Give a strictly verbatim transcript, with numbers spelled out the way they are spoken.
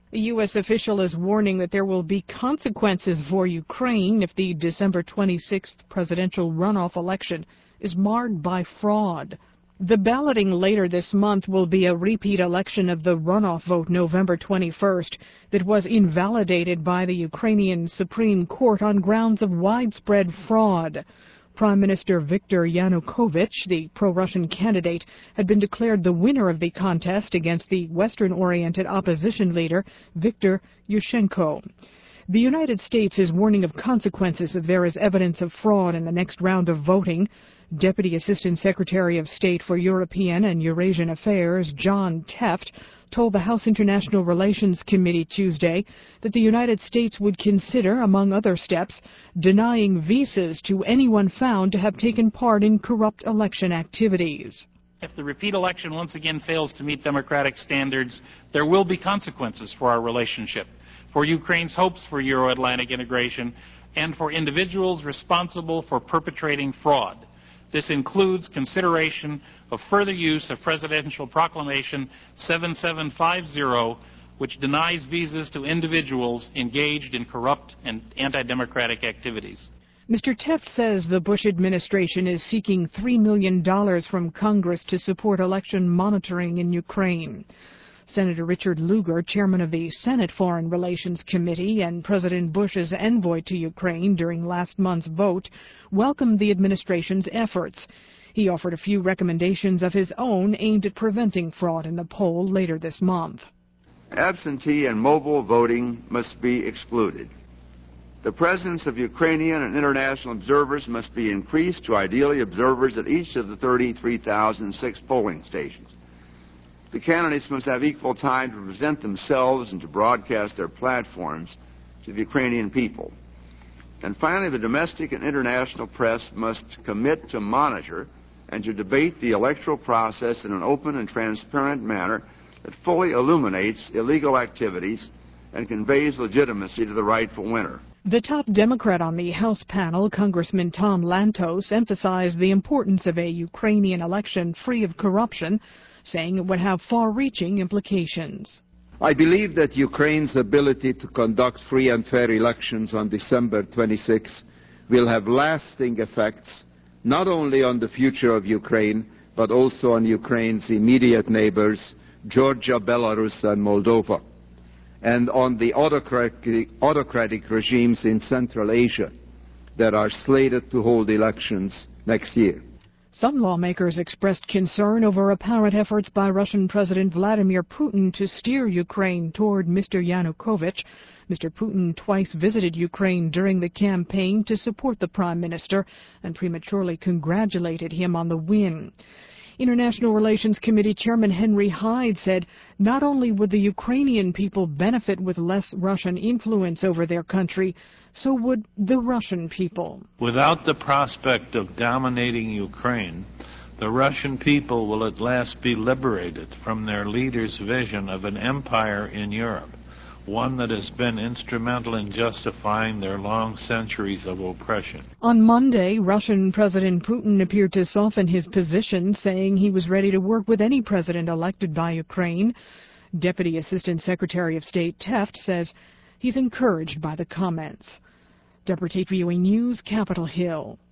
A U S official is warning that there will be consequences for Ukraine if the December twenty-sixth presidential runoff election is marred by fraud. The balloting later this month will be a repeat election of the runoff vote November twenty-first that was invalidated by the Ukrainian Supreme Court on grounds of widespread fraud. Prime Minister Viktor Yanukovych, the pro-Russian candidate, had been declared the winner of the contest against the Western-oriented opposition leader, Viktor Yushchenko. The United States is warning of consequences if there is evidence of fraud in the next round of voting. Deputy Assistant Secretary of State for European and Eurasian Affairs, John Tefft, told the House International Relations Committee Tuesday that the United States would consider, among other steps, denying visas to anyone found to have taken part in corrupt election activities. If the repeat election once again fails to meet democratic standards, there will be consequences for our relationship, for Ukraine's hopes for Euro-Atlantic integration, and for individuals responsible for perpetrating fraud. This includes consideration of further use of Presidential Proclamation seven seven five zero, which denies visas to individuals engaged in corrupt and anti-democratic activities. Mister Tefft says the Bush administration is seeking three million dollars from Congress to support election monitoring in Ukraine. Senator Richard Lugar, chairman of the Senate Foreign Relations Committee and President Bush's envoy to Ukraine during last month's vote, welcomed the administration's efforts. He offered a few recommendations of his own aimed at preventing fraud in the poll later this month. Absentee and mobile voting must be excluded. The presence of Ukrainian and international observers must be increased to ideally observers at each of the thirty-three thousand six polling stations. The candidates must have equal time to present themselves and to broadcast their platforms to the Ukrainian people. And finally, the domestic and international press must commit to monitor and to debate the electoral process in an open and transparent manner that fully illuminates illegal activities and conveys legitimacy to the rightful winner. The top Democrat on the House panel, Congressman Tom Lantos, emphasized the importance of a Ukrainian election free of corruption, saying it would have far-reaching implications. I believe that Ukraine's ability to conduct free and fair elections on December twenty-sixth will have lasting effects not only on the future of Ukraine, but also on Ukraine's immediate neighbors, Georgia, Belarus, and Moldova, and on the autocratic, autocratic regimes in Central Asia that are slated to hold elections next year. Some lawmakers expressed concern over apparent efforts by Russian President Vladimir Putin to steer Ukraine toward Mister Yanukovych. Mister Putin twice visited Ukraine during the campaign to support the prime minister and prematurely congratulated him on the win. International Relations Committee Chairman Henry Hyde said not only would the Ukrainian people benefit with less Russian influence over their country, so would the Russian people. Without the prospect of dominating Ukraine, the Russian people will at last be liberated from their leader's vision of an empire in Europe, one that has been instrumental in justifying their long centuries of oppression. On Monday, Russian President Putin appeared to soften his position, saying he was ready to work with any president elected by Ukraine. Deputy Assistant Secretary of State Tefft says he's encouraged by the comments. Deborah Tate, V O A News, Capitol Hill.